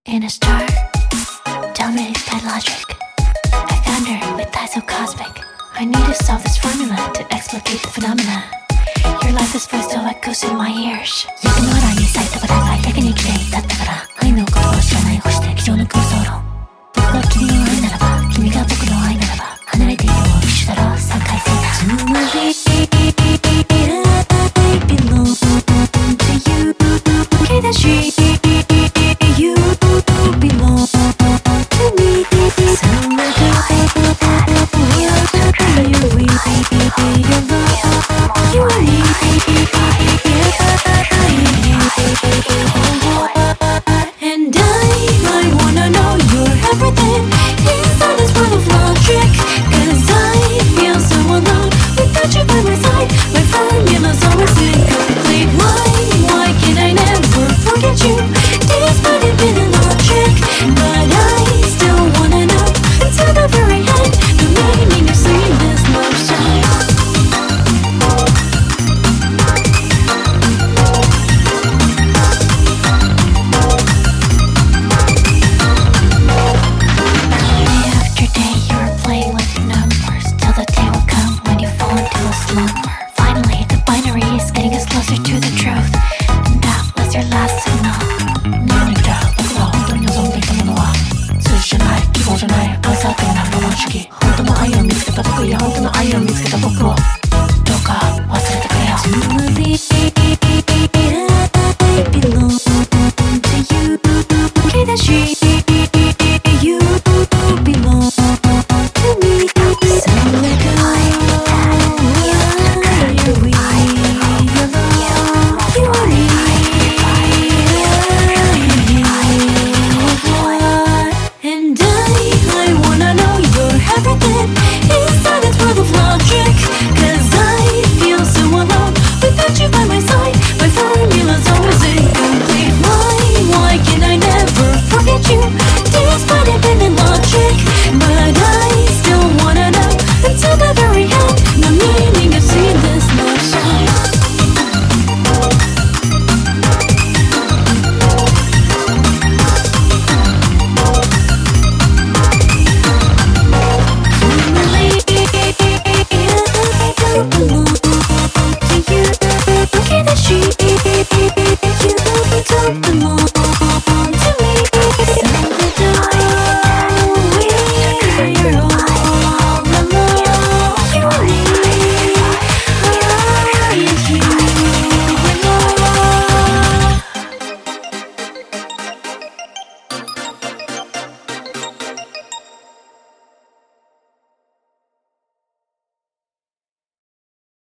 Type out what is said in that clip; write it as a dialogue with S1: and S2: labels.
S1: In a star, dominated by logic, I found her with eyes so cosmic. I need to solve this formula to explicate the phenomena. Your life is voice still echoes in my ears. 夢の穴に咲いたバラが逆に来ていたったから愛の言葉を知らない星で机上の空想論。僕が君の愛ならば、君が僕の愛ならば、離れていても一緒だろう3回戦だ。I belong to you. けだし You belong to me. So I you we your love. You and me. And I wanna know you're everything inside this world of logic. 'Cause I feel so alone without you by my side. My formula's always incomplete. Why can I never forget you? Despite it being illogic, but I still wanna know until the very end the meaning of saying this love song. Day after day you were playing with your numbers till the day will come when you fall into a slumber. Finally the binary is getting us closer to the truth, and that was your last signal. 何か僕が本当に望んでいたものは数字じゃない希望じゃないアンサーティンなロマン主義。本当の愛を見つけた僕、いや本当の愛を見つけた僕をどうか忘れてくれよ。I belong to you. けだし